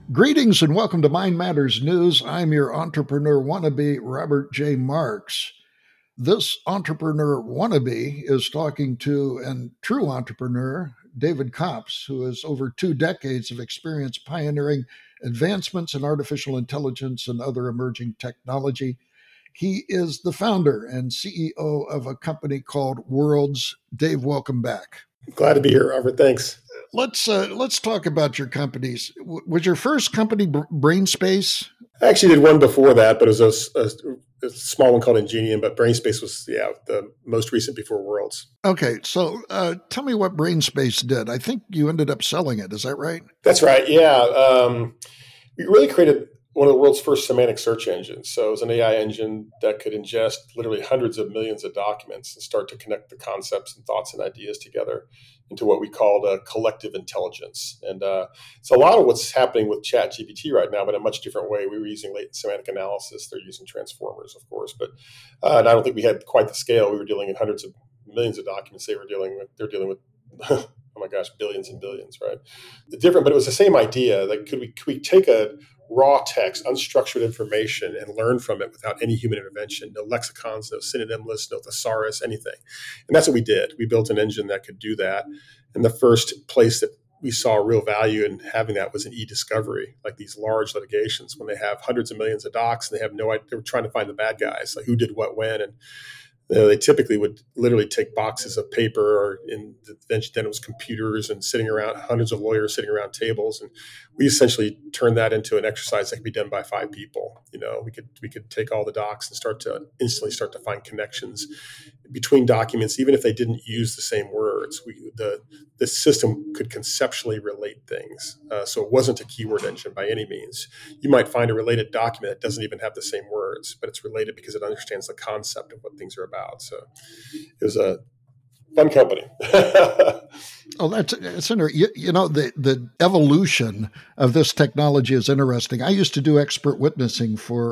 Greetings and welcome to Mind Matters News. I'm your entrepreneur wannabe, Robert J. Marks. This entrepreneur wannabe is talking to a true entrepreneur, David Kopps, who has over 2 decades of experience pioneering advancements in artificial intelligence and other emerging technology. He is the founder and CEO of a company called Worlds. Dave, welcome back. Glad to be here, Robert. Thanks. Let's talk about your companies. Was your first company BrainSpace? I actually did one before that, but it was a small one called Ingenium. But BrainSpace was, the most recent before Worlds. Okay, so tell me what BrainSpace did. I think you ended up selling it. Is that right? That's right. Yeah. We really created one of the world's first semantic search engines. So it was an AI engine that could ingest literally hundreds of millions of documents and start to connect the concepts and thoughts and ideas together into what we called a collective intelligence. And it's a lot of what's happening with ChatGPT right now, but in a much different way. We were using latent semantic analysis. They're using transformers, of course, but and I don't think we had quite the scale. We were dealing in hundreds of millions of documents. They're dealing with oh my gosh, billions and billions, right? But it was the same idea. Like, could we take a raw text, unstructured information, and learn from it without any human intervention? No lexicons, no synonym lists, no thesaurus, anything. And that's what we did. We built an engine that could do that. And the first place that we saw real value in having that was in e-discovery, like these large litigations when they have hundreds of millions of docs and they have no idea. They're trying to find the bad guys, like who did what when, and they typically would literally take boxes of paper, or then it was computers and sitting around, hundreds of lawyers sitting around tables. And we essentially turned that into an exercise that could be done by 5 people. We could take all the docs and instantly start to find connections between documents, even if they didn't use the same words. The system could conceptually relate things. So it wasn't a keyword engine by any means. You might find a related document that doesn't even have the same words, but it's related because it understands the concept of what things are about. So it was a fun company. Oh, that's interesting. The evolution of this technology is interesting. I used to do expert witnessing for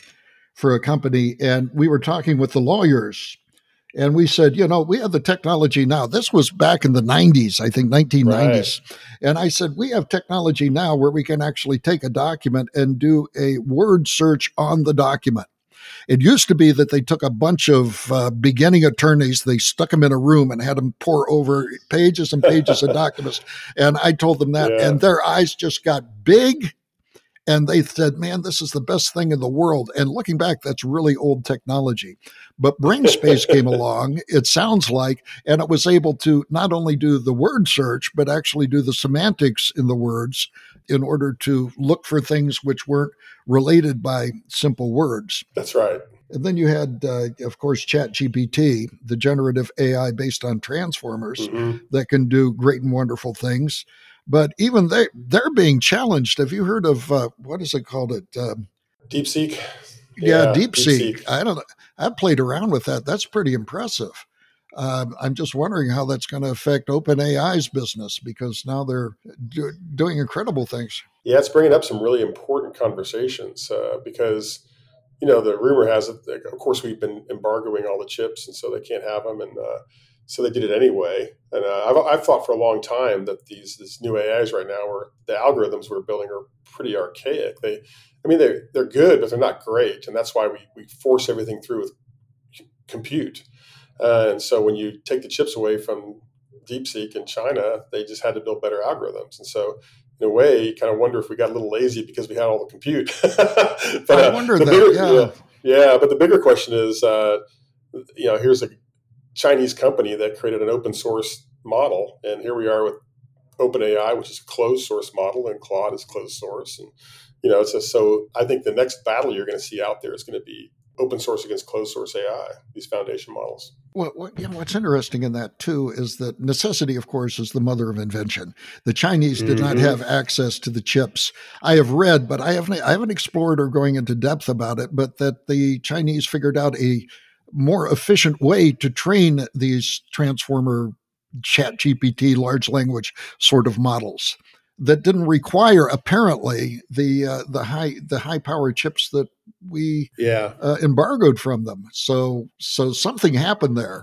a company, and we were talking with the lawyers. And we said, we have the technology now. This was back in the 90s, I think 1990s. Right. And I said, we have technology now where we can actually take a document and do a word search on the document. It used to be that they took a bunch of beginning attorneys, they stuck them in a room and had them pour over pages and pages of documents. And I told them that, and their eyes just got big. And they said, man, this is the best thing in the world. And looking back, that's really old technology. But BrainSpace came along, it sounds like, and it was able to not only do the word search, but actually do the semantics in the words in order to look for things which weren't related by simple words. That's right. And then you had, of course, ChatGPT, the generative AI based on transformers that can do great and wonderful things. But even they're being challenged. Have you heard of what is it called? DeepSeek. Yeah, DeepSeek. I don't know. I've played around with that. That's pretty impressive. I'm just wondering how that's going to affect OpenAI's business, because now they're doing incredible things. Yeah, it's bringing up some really important conversations because, the rumor has it, of course, we've been embargoing all the chips, and so they can't have them. And so they did it anyway. And I've thought for a long time that these new AIs right now, or the algorithms we're building, are pretty archaic. They're good, but they're not great. And that's why we force everything through with compute. And so when you take the chips away from DeepSeek in China, they just had to build better algorithms. And so in a way, you kind of wonder if we got a little lazy because we had all the compute. But I wonder that, yeah. But the bigger question is, here's a Chinese company that created an open source model, and here we are with OpenAI, which is a closed source model, and Claude is closed source. And so I think the next battle you're going to see out there is going to be open source against closed source AI, these foundation models. Well, what's interesting in that, too, is that necessity, of course, is the mother of invention. The Chinese did not have access to the chips. I have read, but I haven't explored or going into depth about it, but that the Chinese figured out a more efficient way to train these transformer ChatGPT large language sort of models that didn't require, apparently, the high power chips that we embargoed from them. So something happened there.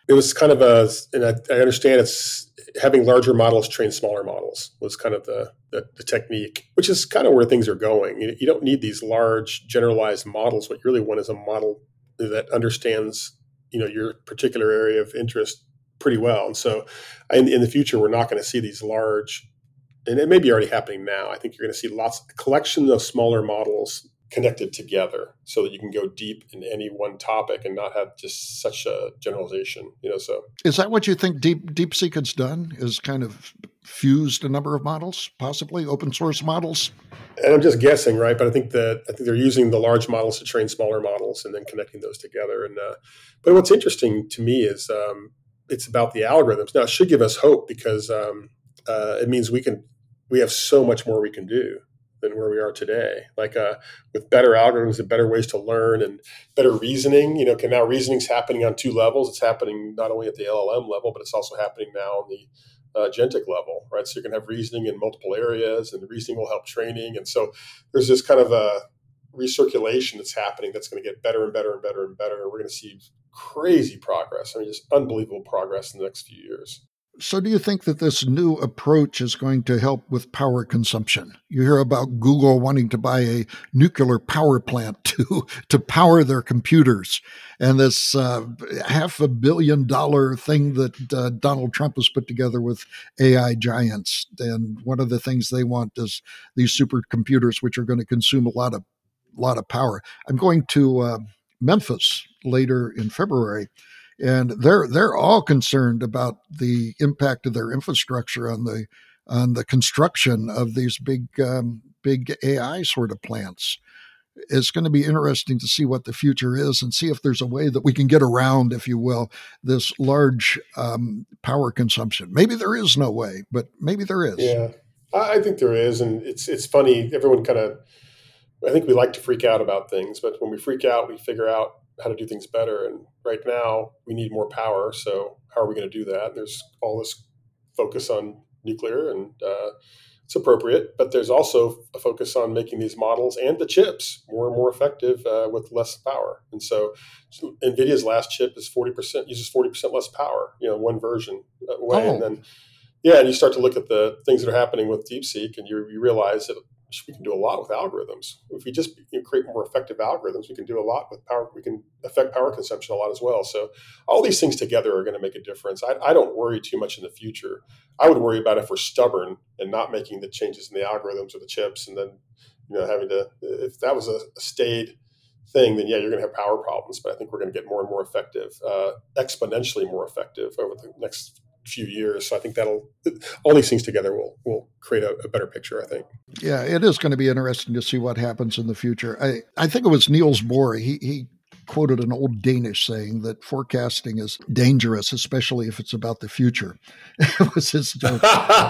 It was kind of and I understand it's having larger models train smaller models was kind of the technique, which is kind of where things are going. You don't need these large generalized models. What you really want is a model that understands, your particular area of interest pretty well. And so in the future, we're not going to see these large, and it may be already happening now. I think you're going to see lots of collections of smaller models connected together so that you can go deep in any one topic and not have just such a generalization, so. Is that what you think DeepSeek has done, is kind of fused a number of models, possibly open source models? And I'm just guessing, right? But I think they're using the large models to train smaller models and then connecting those together. And but what's interesting to me is it's about the algorithms. Now, it should give us hope because it means we have so much more we can do than where we are today. Like with better algorithms and better ways to learn and better reasoning. Now reasoning's happening on two levels. It's happening not only at the LLM level, but it's also happening now on the agentic level, right? So you're going to have reasoning in multiple areas, and the reasoning will help training. And so there's this kind of a recirculation that's happening that's going to get better and better and better and better. And we're going to see crazy progress. I mean, just unbelievable progress in the next few years. So do you think that this new approach is going to help with power consumption? You hear about Google wanting to buy a nuclear power plant to power their computers. And this $500 million thing that Donald Trump has put together with AI giants. And one of the things they want is these supercomputers, which are going to consume a lot of power. I'm going to Memphis later in February. And they're all concerned about the impact of their infrastructure on the construction of these big AI sort of plants. It's going to be interesting to see what the future is and see if there's a way that we can get around, if you will, this large power consumption. Maybe there is no way, but maybe there is. Yeah, I think there is, and it's funny. Everyone I think we like to freak out about things, but when we freak out, we figure out how to do things better. And right now we need more power. So how are we going to do that? There's all this focus on nuclear, and it's appropriate, but there's also a focus on making these models and the chips more and more effective with less power. And so NVIDIA's last chip is uses 40% less power, one version away. And then, and you start to look at the things that are happening with DeepSeek, and you realize that we can do a lot with algorithms. If we just create more effective algorithms, we can do a lot with power. We can affect power consumption a lot as well. So all these things together are going to make a difference. I don't worry too much in the future. I would worry about if we're stubborn and not making the changes in the algorithms or the chips, and then having to, if that was a stayed thing, then you're going to have power problems. But I think we're going to get more and more effective, exponentially more effective over the next few years. So I think all these things together will create a better picture, I think. Yeah, it is going to be interesting to see what happens in the future. I think it was Niels Bohr. He quoted an old Danish saying that forecasting is dangerous, especially if it's about the future. It was his joke.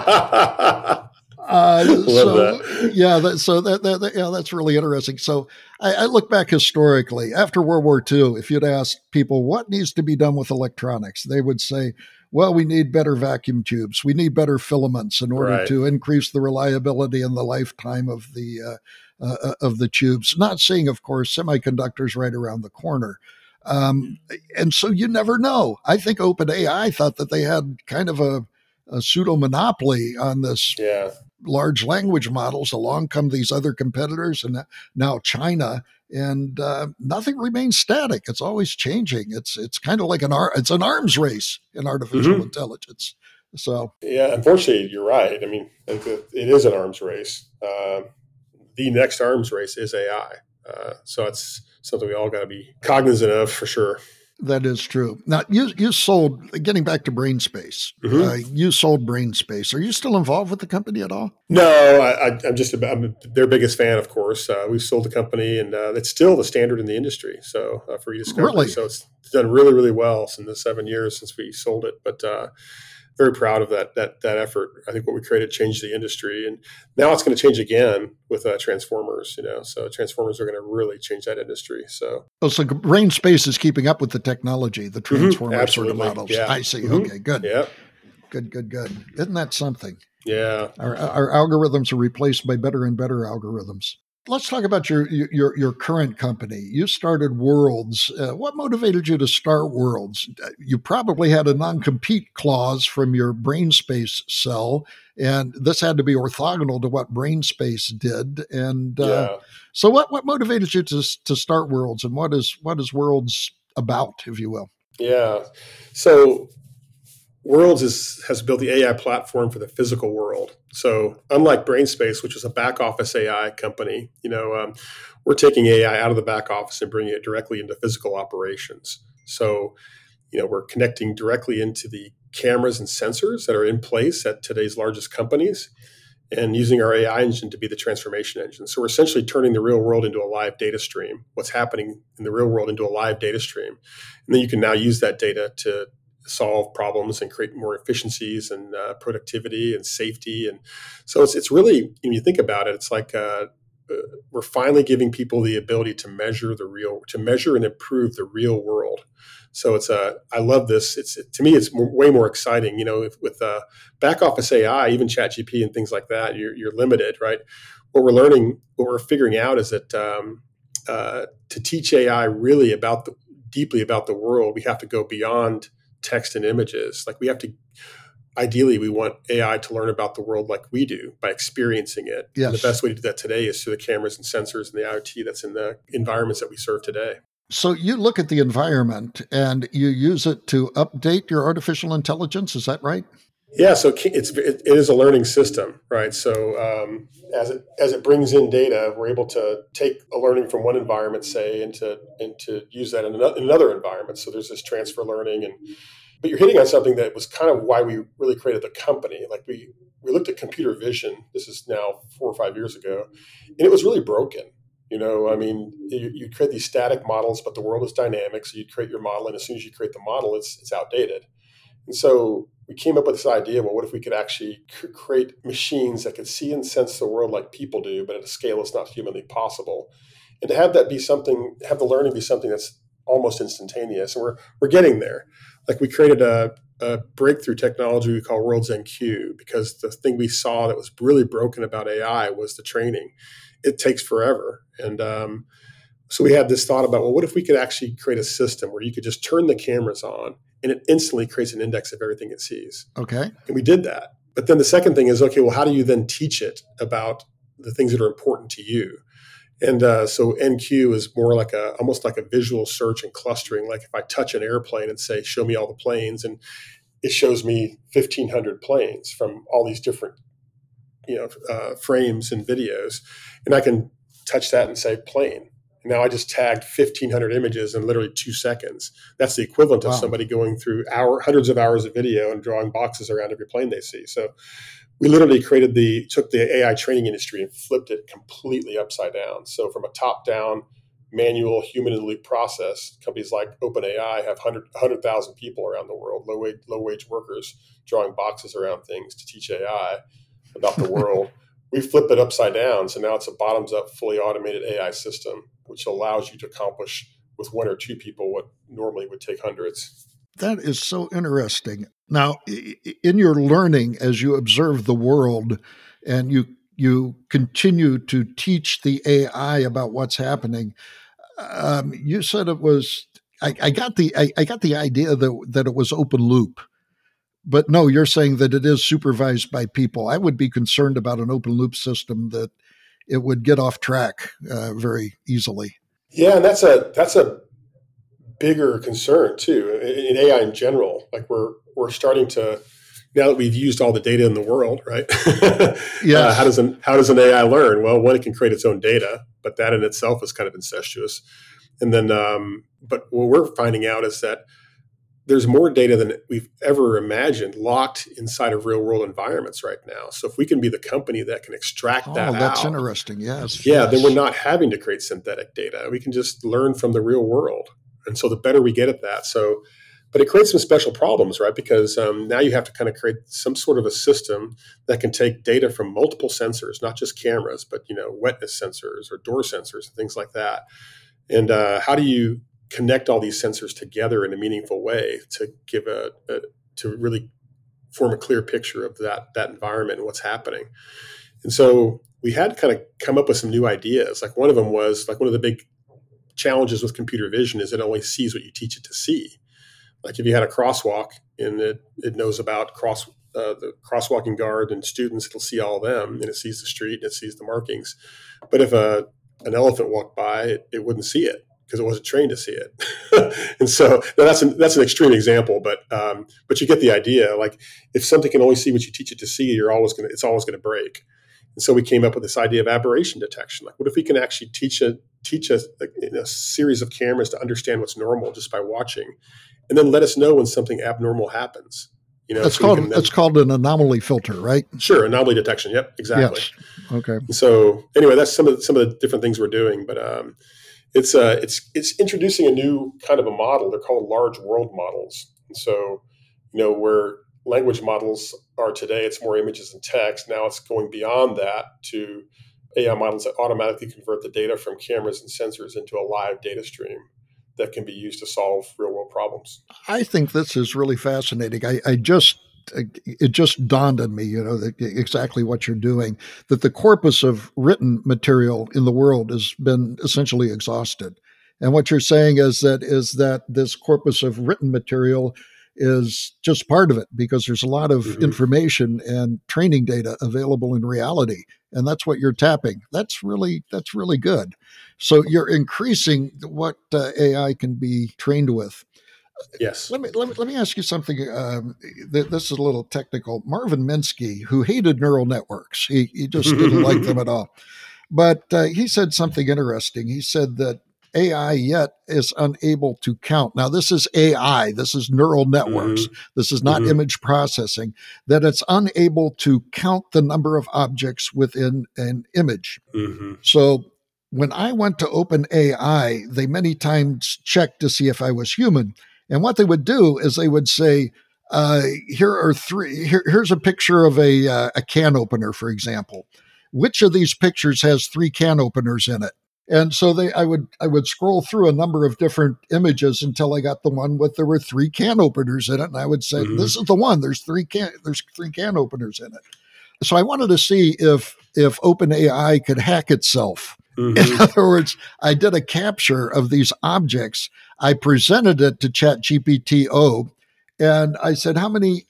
That's really interesting. So I look back historically after World War II. If you'd asked people what needs to be done with electronics, they would say, well, we need better vacuum tubes. We need better filaments in order to increase the reliability and the lifetime of the tubes. Not seeing, of course, semiconductors right around the corner. And so you never know. I think OpenAI thought that they had kind of a pseudo monopoly on this large language models. Along come these other competitors, and now China, and nothing remains static. It's always changing. It's kind of like an arms race in artificial intelligence. So unfortunately, you're right. I mean, it is an arms race. The next arms race is AI. So it's something we all got to be cognizant of for sure. That is true. Now, you sold, getting back to BrainSpace, you sold BrainSpace. Are you still involved with the company at all? No, I'm their biggest fan, of course. We've sold the company, and it's still the standard in the industry. So for eDiscovery. Really? So it's done really, really well in the 7 years since we sold it. But very proud of that effort. I think what we created changed the industry, and now it's going to change again with transformers. So transformers are going to really change that industry. So BrainSpace is keeping up with the technology, the transformer sort of models. Yeah. I see. Okay, good. Yeah. Good. Isn't that something? Yeah. Our algorithms are replaced by better and better algorithms. let's talk about your current company. You started Worlds. What motivated you to start Worlds? You probably had a non-compete clause from your BrainSpace cell, and this had to be orthogonal to what BrainSpace did. And Yeah. so, what motivated you to start Worlds, and what is Worlds about, if you will? Yeah. So Worlds has built the AI platform for the physical world. So unlike BrainSpace, which is a back office AI company, we're taking AI out of the back office and bringing it directly into physical operations. So, we're connecting directly into the cameras and sensors that are in place at today's largest companies and using our AI engine to be the transformation engine. So we're essentially turning the real world into a live data stream, what's happening in the real world into a live data stream. And then you can now use that data to solve problems and create more efficiencies and productivity and safety. And so it's really, when you think about it, it's like we're finally giving people the ability to measure and improve the real world. So I love this. To me, it's way more exciting. With back office AI, even ChatGPT and things like that, you're limited, right? What we're figuring out is that to teach AI really deeply about the world, we have to go beyond text and images. Like ideally, we want AI to learn about the world like we do by experiencing it. Yes. And the best way to do that today is through the cameras and sensors and the IoT that's in the environments that we serve today. So you look at the environment and you use it to update your artificial intelligence. Is that right? Yeah, so it is a learning system, right? So as it brings in data, we're able to take a learning from one environment, say, and to use that in another environment. So there's this transfer learning, but you're hitting on something that was kind of why we really created the company. Like we looked at computer vision. This is now 4 or 5 years ago, and it was really broken. You create these static models, but the world is dynamic. So you create your model, and as soon as you create the model, it's outdated. And so we came up with this idea, well, what if we could actually create machines that could see and sense the world like people do, but at a scale that's not humanly possible? And to have that have the learning be something that's almost instantaneous. And we're getting there. Like we created a breakthrough technology we call Worlds NQ, because the thing we saw that was really broken about AI was the training. It takes forever. And so we had this thought about, well, what if we could actually create a system where you could just turn the cameras on and it instantly creates an index of everything it sees? Okay. And we did that. But then the second thing is, okay, well, how do you then teach it about the things that are important to you? And so NQ is more like almost like a visual search and clustering. Like if I touch an airplane and say, show me all the planes, and it shows me 1,500 planes from all these different frames and videos. And I can touch that and say plane. Now I just tagged 1,500 images in literally 2 seconds. That's the equivalent of somebody going through hundreds of hours of video and drawing boxes around every plane they see. So we literally took the AI training industry and flipped it completely upside down. So from a top-down manual human-in-the-loop process, companies like OpenAI have 100,000 people around the world, low-wage workers drawing boxes around things to teach AI about the world. We flipped it upside down. So now it's a bottoms-up, fully automated AI system, which allows you to accomplish with 1 or 2 people what normally would take hundreds. That is so interesting. Now, in your learning, as you observe the world and you continue to teach the AI about what's happening, you said it was. I got the idea that it was open loop. But no, you're saying that it is supervised by people. I would be concerned about an open loop system that it would get off track very easily. Yeah, and that's a bigger concern too in AI in general. Like we're starting to, now that we've used all the data in the world, right? Yes. How does an AI learn? Well, one, it can create its own data, but that in itself is kind of incestuous. And then, but what we're finding out is that there's more data than we've ever imagined locked inside of real world environments right now. So if we can be the company that can extract that that's out, interesting. Yes. then we're not having to create synthetic data. We can just learn from the real world. And so the better we get at that. So, but it creates some special problems, right? Because now you have to kind of create some sort of a system that can take data from multiple sensors, not just cameras, but wetness sensors or door sensors and things like that. And how do you connect all these sensors together in a meaningful way to give to really form a clear picture of that environment and what's happening? And so we had to kind of come up with some new ideas. Like one of them was like one of the big challenges with computer vision is it only sees what you teach it to see. Like if you had a crosswalk and it knows about the crosswalking guard and students, it'll see all of them and it sees the street and it sees the markings. But if an elephant walked by, it wouldn't see it because it wasn't trained to see it. And so that's an extreme example, but you get the idea. Like if something can only see what you teach it to see, it's always gonna break. And so we came up with this idea of aberration detection. Like, what if we can actually teach a series of cameras to understand what's normal just by watching, and then let us know when something abnormal happens? It's called an anomaly filter, right? Sure, anomaly detection. Yep, exactly. Yes. Okay. So anyway, that's some of the different things we're doing, but it's introducing a new kind of a model. They're called large world models. And so, where language models are today, it's more images and text. Now it's going beyond that to AI models that automatically convert the data from cameras and sensors into a live data stream that can be used to solve real world problems. I think this is really fascinating. It just dawned on me, exactly what you're doing, that the corpus of written material in the world has been essentially exhausted. And what you're saying is that this corpus of written material is just part of it, because there's a lot of information and training data available in reality. And that's what you're tapping. That's really good. So you're increasing what AI can be trained with. Yes. Let me ask you something. This is a little technical. Marvin Minsky, who hated neural networks, he just didn't like them at all. But he said something interesting. He said that AI yet is unable to count. Now, this is AI. This is neural networks. This is not image processing. That it's unable to count the number of objects within an image. So when I went to OpenAI, they many times checked to see if I was human. And what they would do is they would say, here's a picture of a can opener, for example. Which of these pictures has 3 can openers in it? And so I would scroll through a number of different images until I got the one there were 3 can openers in it. And I would say, this is the one, there's 3 can openers in it. So I wanted to see if OpenAI could hack itself. In other words, I did a capture of these objects. I presented it to ChatGPT-O, and I said, "How many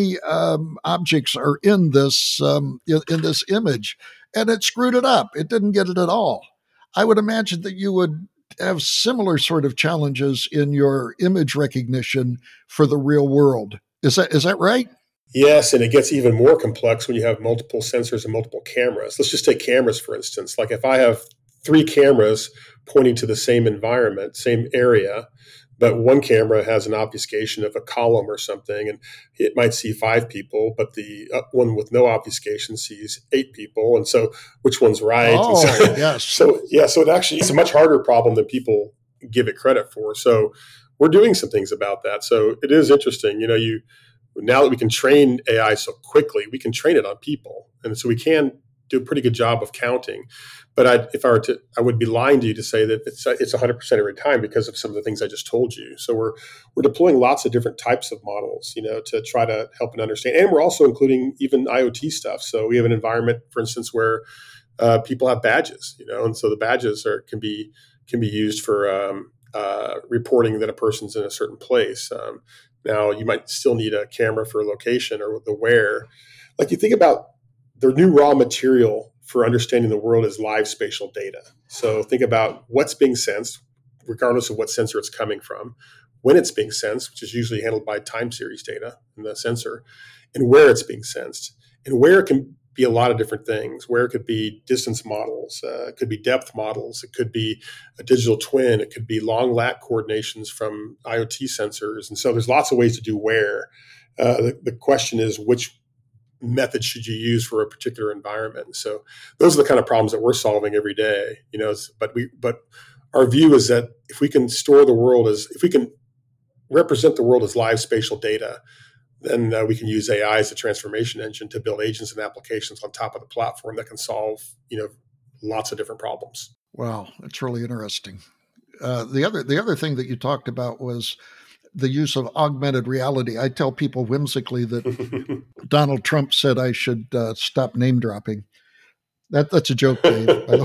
objects are in this image?" And it screwed it up. It didn't get it at all. I would imagine that you would have similar sort of challenges in your image recognition for the real world. Is that right? Yes, and it gets even more complex when you have multiple sensors and multiple cameras. Let's just take cameras, for instance. Like if I have 3 cameras pointing to the same environment, same area, but one camera has an obfuscation of a column or something, and it might see 5 people, but the one with no obfuscation sees 8 people. And so which one's right? Oh, yes. So it actually is a much harder problem than people give it credit for. So we're doing some things about that. So it is interesting. Now that we can train AI so quickly, we can train it on people. And so we can do a pretty good job of counting. But I would be lying to you to say that it's 100% every time because of some of the things I just told you. So we're deploying lots of different types of models, to try to help and understand. And we're also including even IoT stuff. So we have an environment, for instance, where people have badges, and so the badges can be used for reporting that a person's in a certain place. Now, you might still need a camera for location or the where. Like you think about the new raw material for understanding the world is live spatial data. So think about what's being sensed, regardless of what sensor it's coming from, when it's being sensed, which is usually handled by time series data in the sensor, and where it's being sensed. And where can be a lot of different things. Where it could be distance models, it could be depth models, it could be a digital twin, it could be long lat coordinations from IoT sensors. And so there's lots of ways to do where. The question is, which method should you use for a particular environment? So those are the kind of problems that we're solving every day. But our view is that if we can if we can represent the world as live spatial data, then we can use AI as a transformation engine to build agents and applications on top of the platform that can solve, lots of different problems. Wow, that's really interesting. The other thing that you talked about was the use of augmented reality. I tell people whimsically that Donald Trump said I should stop name dropping. That's a joke, Dave, by the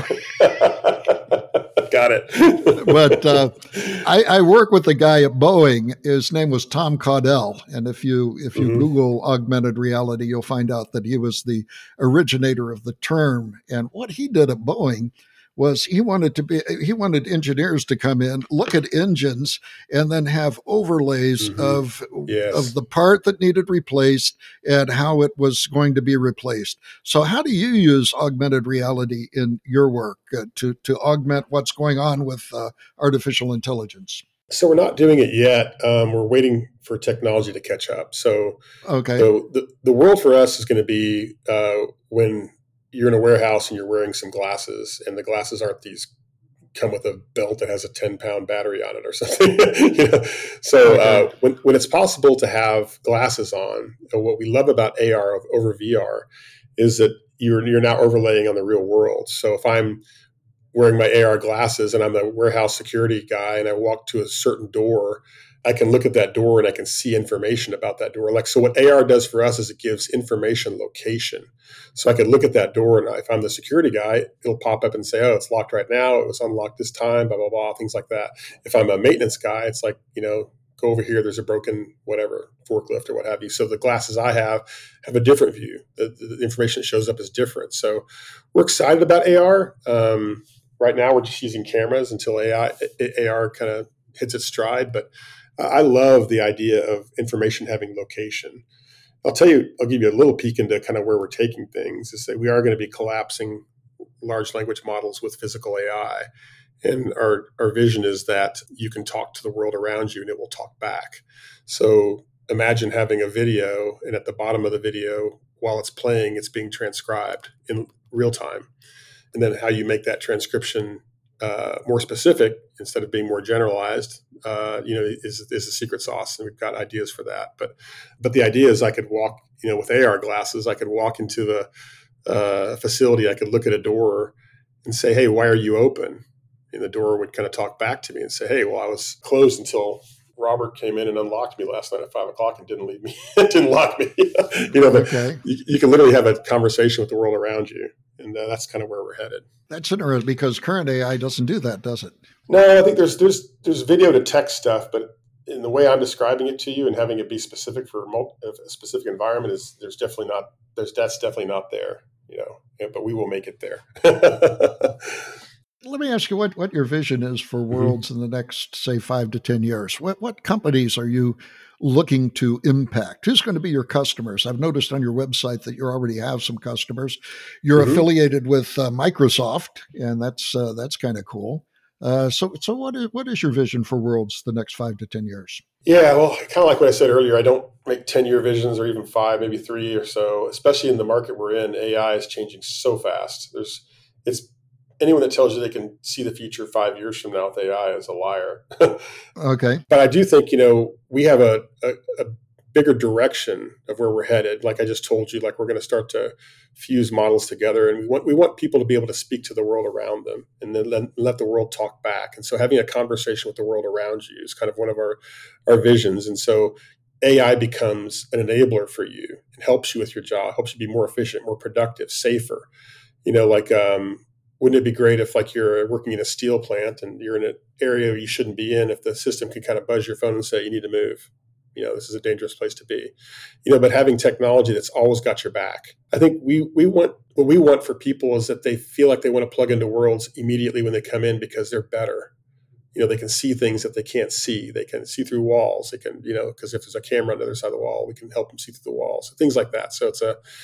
way. Got it. But I work with a guy at Boeing. His name was Tom Caudell, and if you Google augmented reality, you'll find out that he was the originator of the term. And what he did at Boeing was he wanted engineers to come in, look at engines, and then have overlays of the part that needed replaced and how it was going to be replaced. So how do you use augmented reality in your work to augment what's going on with artificial intelligence? So we're not doing it yet. We're waiting for technology to catch up. So the world for us is going to be when you're in a warehouse and you're wearing some glasses, and the glasses aren't these come with a belt that has a 10-pound battery on it or something. So when it's possible to have glasses on, what we love about AR over VR is that you're now overlaying on the real world. So if I'm wearing my AR glasses and I'm a warehouse security guy and I walk to a certain door, I can look at that door and I can see information about that door. So what AR does for us is it gives information location. So I could look at that door, and if I'm the security guy, it'll pop up and say, oh, it's locked right now. It was unlocked this time, blah, blah, blah, things like that. If I'm a maintenance guy, it's like, go over here, there's a broken whatever, forklift or what have you. So the glasses I have a different view. The information that shows up is different. So we're excited about AR. Right now, we're just using cameras until AR kind of hits its stride. But I love the idea of information having location. I'll give you a little peek into kind of where we're taking things, is that we are going to be collapsing large language models with physical AI. And our vision is that you can talk to the world around you and it will talk back. So imagine having a video, and at the bottom of the video, while it's playing, it's being transcribed in real time. And then how you make that transcription more specific instead of being more generalized, is the secret sauce, and we've got ideas for that. But the idea is I could walk, with AR glasses, I could walk into the facility, I could look at a door and say, "Hey, why are you open?" And the door would kind of talk back to me and say, "Hey, well, I was closed until Robert came in and unlocked me last night at 5:00 and didn't leave me, didn't lock me." You can literally have a conversation with the world around you. And that's kind of where we're headed. That's interesting, because current AI doesn't do that, does it? No, I think there's video to text stuff, but in the way I'm describing it to you and having it be specific for a specific environment that's definitely not there. But we will make it there. Let me ask you what your vision is for Worlds in the next, say, 5 to 10 years. What companies are you looking to impact? Who's going to be your customers? I've noticed on your website that you already have some customers. You're affiliated with Microsoft, and that's kind of cool. So what is your vision for Worlds the next 5 to 10 years? Yeah, well, kind of like what I said earlier, I don't make 10-year visions or even 5, maybe 3 or so, especially in the market we're in. AI is changing so fast. Anyone that tells you they can see the future 5 years from now with AI is a liar. Okay. But I do think, we have a bigger direction of where we're headed. Like I just told you, like we're going to start to fuse models together, and we want people to be able to speak to the world around them and then let the world talk back. And so having a conversation with the world around you is kind of one of our visions. And so AI becomes an enabler for you. It helps you with your job, helps you be more efficient, more productive, safer. Wouldn't it be great if, like, you're working in a steel plant and you're in an area you shouldn't be in, if the system could kind of buzz your phone and say, you need to move? This is a dangerous place to be. But having technology that's always got your back. I think what we want for people is that they feel like they want to plug into Worlds immediately when they come in, because they're better. They can see things that they can't see. They can see through walls. They can, because if there's a camera on the other side of the wall, we can help them see through the walls, things like that. So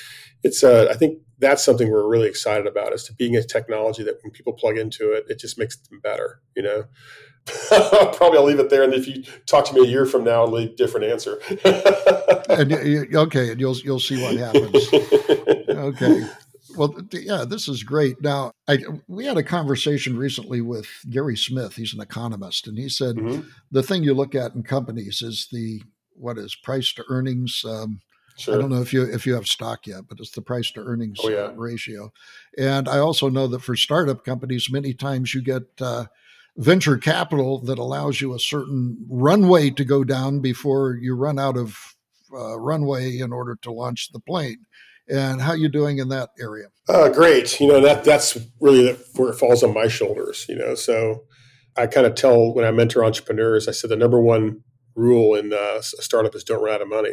I think that's something we're really excited about, is to being a technology that when people plug into it, it just makes them better. Probably I'll leave it there. And if you talk to me a year from now, I'll leave a different answer. And you'll see what happens. Okay. Well, yeah, this is great. Now, we had a conversation recently with Gary Smith. He's an economist, and he said the thing you look at in companies is what is price to earnings. Sure. I don't know if you have stock yet, but it's the price to earnings ratio. And I also know that for startup companies, many times you get venture capital that allows you a certain runway to go down before you run out of runway in order to launch the plane. And how you doing in that area? Great. That's really where it falls on my shoulders. So I kind of tell when I mentor entrepreneurs, I said the number one rule in a startup is don't run out of money.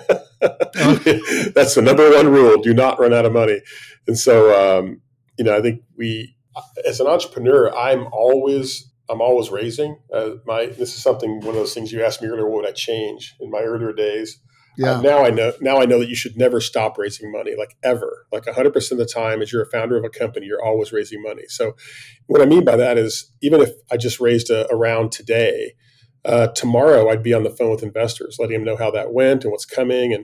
That's the number one rule: do not run out of money. And so, I think as an entrepreneur, I'm always raising. This is one of those things you asked me earlier. What would I change in my earlier days? Yeah. Now I know that you should never stop raising money, like ever. Like 100% of the time, as you're a founder of a company, you're always raising money. So what I mean by that is, even if I just raised a round today, tomorrow I'd be on the phone with investors, letting them know how that went and what's coming.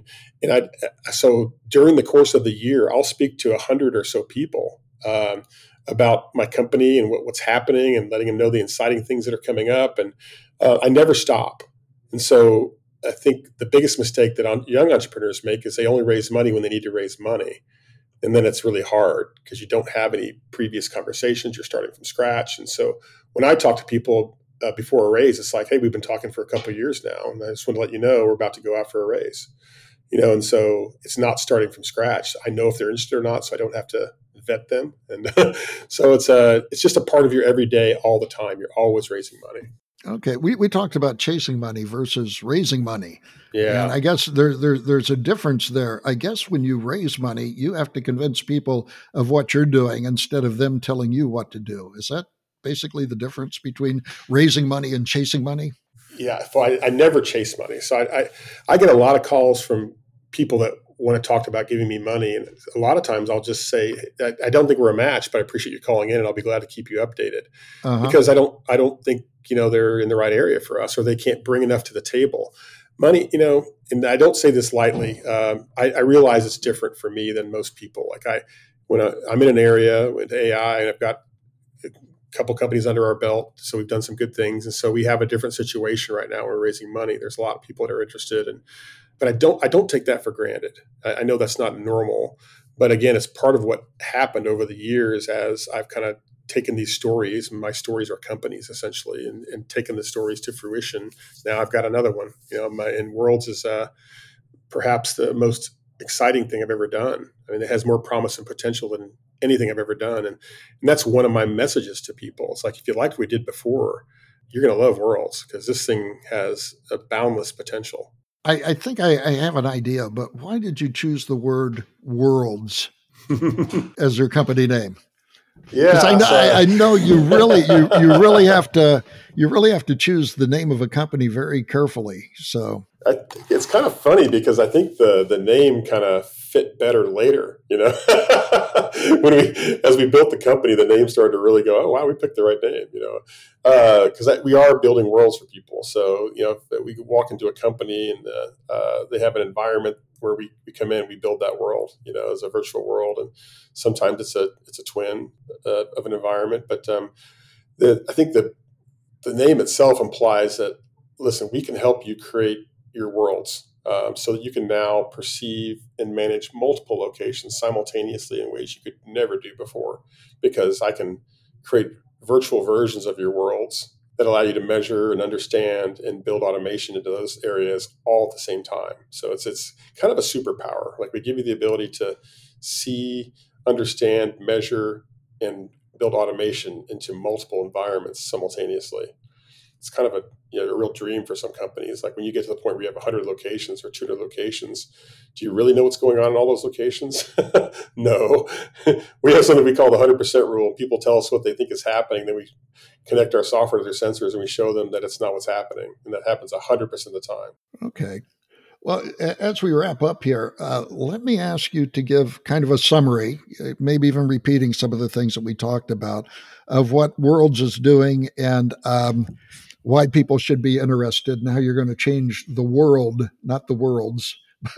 So during the course of the year, I'll speak to 100 or so people about my company and what's happening, and letting them know the exciting things that are coming up. And I never stop. And so I think the biggest mistake that young entrepreneurs make is they only raise money when they need to raise money. And then it's really hard because you don't have any previous conversations. You're starting from scratch. And so when I talk to people before a raise, it's like, hey, we've been talking for a couple of years now, and I just want to let you know we're about to go out for a raise. And so it's not starting from scratch. I know if they're interested or not, so I don't have to vet them. And so it's just a part of your everyday all the time. You're always raising money. Okay, we talked about chasing money versus raising money. Yeah. And I guess there's a difference there. I guess when you raise money, you have to convince people of what you're doing instead of them telling you what to do. Is that basically the difference between raising money and chasing money? Yeah, well, I never chase money. So I get a lot of calls from people that want to talk about giving me money. And a lot of times I'll just say, I don't think we're a match, but I appreciate you calling in, and I'll be glad to keep you updated. Because I don't think, they're in the right area for us, or they can't bring enough to the table. Money, and I don't say this lightly. I realize it's different for me than most people. Like I'm in an area with AI, and I've got a couple companies under our belt, so we've done some good things. And so we have a different situation right now. We're raising money. There's a lot of people that are interested, but I don't take that for granted. I know that's not normal, but again, it's part of what happened over the years as I've kind of taken these stories. My stories are companies essentially, and taken the stories to fruition. Now I've got another one. Worlds is perhaps the most exciting thing I've ever done. I mean, it has more promise and potential than anything I've ever done, and that's one of my messages to people. It's like, if you liked what we did before, you're going to love Worlds, because this thing has a boundless potential. I think I have an idea, but why did you choose the word Worlds as your company name? Yeah, because I know you really have to choose the name of a company very carefully. So it's kind of funny because I think the name kind of fit better later. As we built the company, the name started to really go, oh wow, we picked the right name. Because we are building worlds for people. So if we walk into a company and they have an environment where we come in, we build that world, as a virtual world, and sometimes it's a twin of an environment. But I think the name itself implies that, listen, we can help you create your worlds so that you can now perceive and manage multiple locations simultaneously in ways you could never do before, because I can create virtual versions of your worlds that allow you to measure and understand and build automation into those areas all at the same time. So it's kind of a superpower. Like, we give you the ability to see, understand, measure, and build automation into multiple environments simultaneously. It's kind of a real dream for some companies. Like, when you get to the point where you have 100 locations or 200 locations, do you really know what's going on in all those locations? No. We have something we call the 100% rule. People tell us what they think is happening. Then we connect our software to their sensors and we show them that it's not what's happening. And that happens 100% of the time. Okay. Well, as we wrap up here, let me ask you to give kind of a summary, maybe even repeating some of the things that we talked about, of what Worlds is doing and why people should be interested, and how you're going to change the world, not the worlds.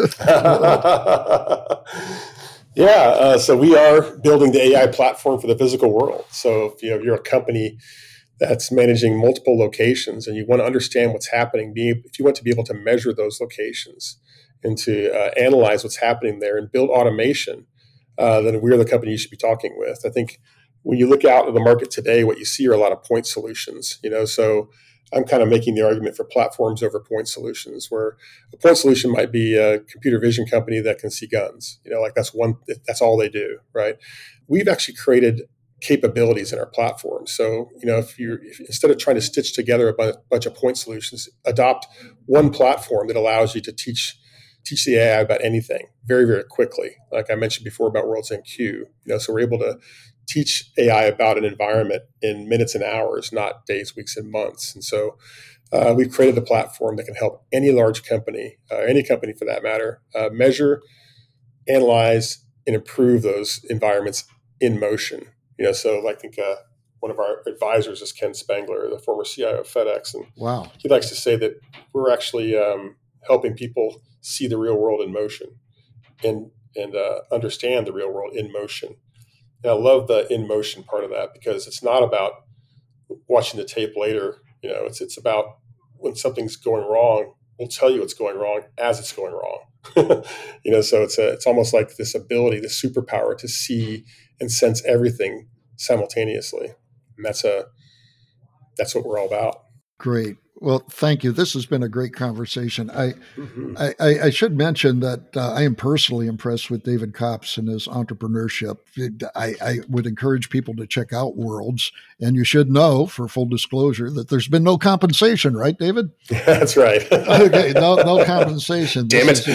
Yeah. So we are building the AI platform for the physical world. So if you're a company that's managing multiple locations and you want to understand what's happening, if you want to be able to measure those locations and to analyze what's happening there and build automation, then we're the company you should be talking with. I think when you look out at the market today, what you see are a lot of point solutions. So I'm kind of making the argument for platforms over point solutions, where a point solution might be a computer vision company that can see guns. Like that's all they do, right? We've actually created capabilities in our platform. So, if instead of trying to stitch together a bunch of point solutions, adopt one platform that allows you to teach the AI about anything very, very quickly. Like I mentioned before about Worlds NQ, so we're able to teach AI about an environment in minutes and hours, not days, weeks, and months. And so we've created a platform that can help any large company, any company for that matter, measure, analyze, and improve those environments in motion. So I think one of our advisors is Ken Spangler, the former CIO of FedEx. And wow, he likes to say that we're actually helping people see the real world in motion and understand the real world in motion. And I love the in motion part of that, because it's not about watching the tape later. It's about when something's going wrong, we'll tell you it's going wrong as it's going wrong. So it's almost like this ability, this superpower to see and sense everything simultaneously. And that's what we're all about. Great. Well, thank you. This has been a great conversation. I should mention that I am personally impressed with David Kopps and his entrepreneurship. I would encourage people to check out Worlds, and you should know, for full disclosure, that there's been no compensation, right, David? That's right. Okay, no compensation. Damn it.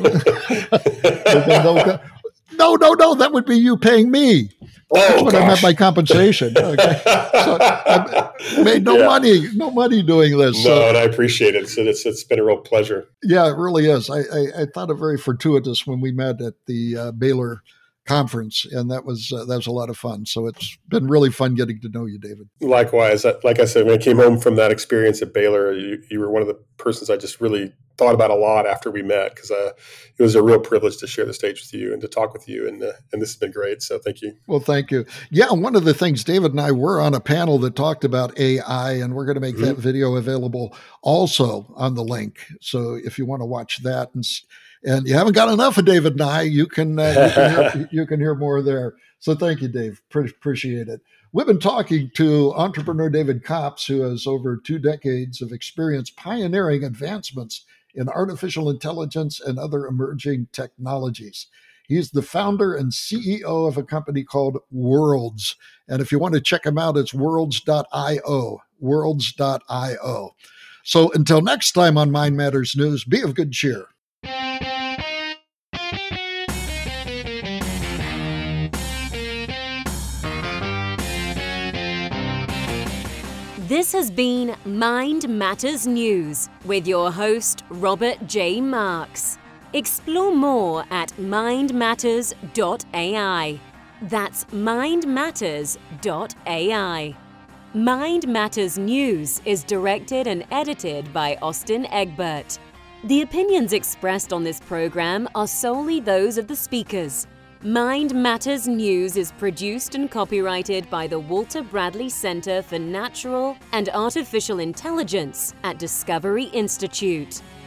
No, that would be you paying me. That's what I meant by compensation. Okay. So I made no money doing this. No, and I appreciate it. So it's been a real pleasure. Yeah, it really is. I thought it very fortuitous when we met at the Baylor conference, and that was a lot of fun. So it's been really fun getting to know you, David. Likewise. Like I said, when I came home from that experience at Baylor, you were one of the persons I just really thought about a lot after we met, because it was a real privilege to share the stage with you and to talk with you. And this has been great. So thank you. Well, thank you. Yeah. One of the things, David and I were on a panel that talked about AI, and we're going to make that video available also on the link. So if you want to watch that and you haven't got enough of David and I, you can hear more there. So thank you, Dave. Appreciate it. We've been talking to entrepreneur David Kopps, who has over 2 decades of experience pioneering advancements in artificial intelligence and other emerging technologies. He's the founder and CEO of a company called Worlds. And if you want to check him out, it's worlds.io, worlds.io. So until next time on Mind Matters News, be of good cheer. This has been Mind Matters News with your host, Robert J. Marks. Explore more at mindmatters.ai. That's mindmatters.ai. Mind Matters News is directed and edited by Austin Egbert. The opinions expressed on this program are solely those of the speakers. Mind Matters News is produced and copyrighted by the Walter Bradley Center for Natural and Artificial Intelligence at Discovery Institute.